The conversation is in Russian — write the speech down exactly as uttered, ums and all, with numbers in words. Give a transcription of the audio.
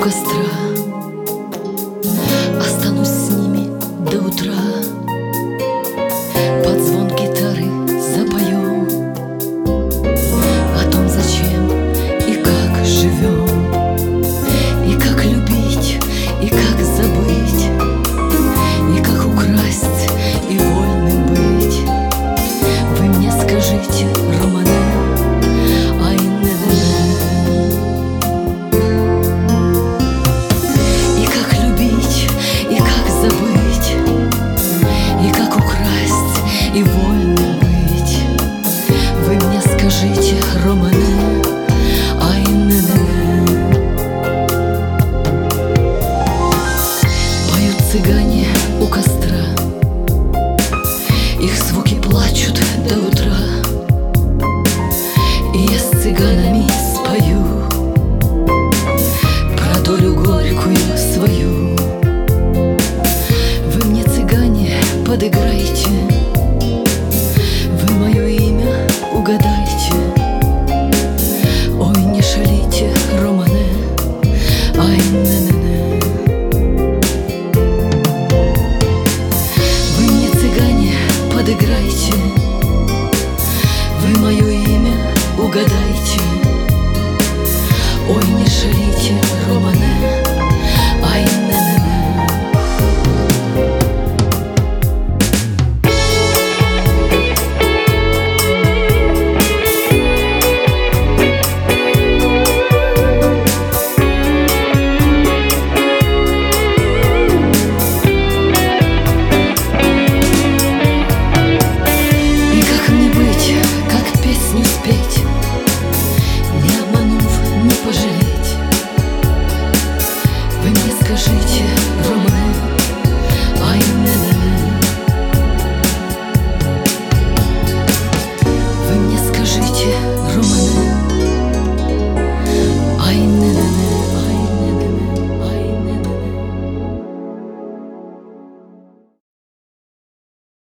костра, останусь с ними до утра. Под звон гитары запоем о том, зачем и как живем, и как любить, и как забыть, и как украсть, и вольным быть. Вы мне скажите, Романе, ай не и как любить, и как забыть, и как украсть, и вольным быть. Вы мне скажите, Романе, ай не поют цыгане у костра, их звуки плачут до утра. И я с цыганами спою про долю горькую свою. Вы мне, цыгане, подыграйте, вы мое имя угадайте. Ой, не шалите, Романе, ай не-не-не. Вы мне, цыгане, подыграйте, вы мое имя угадайте. Ой, не шалите, Романе, ай не-не-не. И как мне быть, как песню спеть, не обманув, не пожалеть? Вы мне скажите, Романе, ай не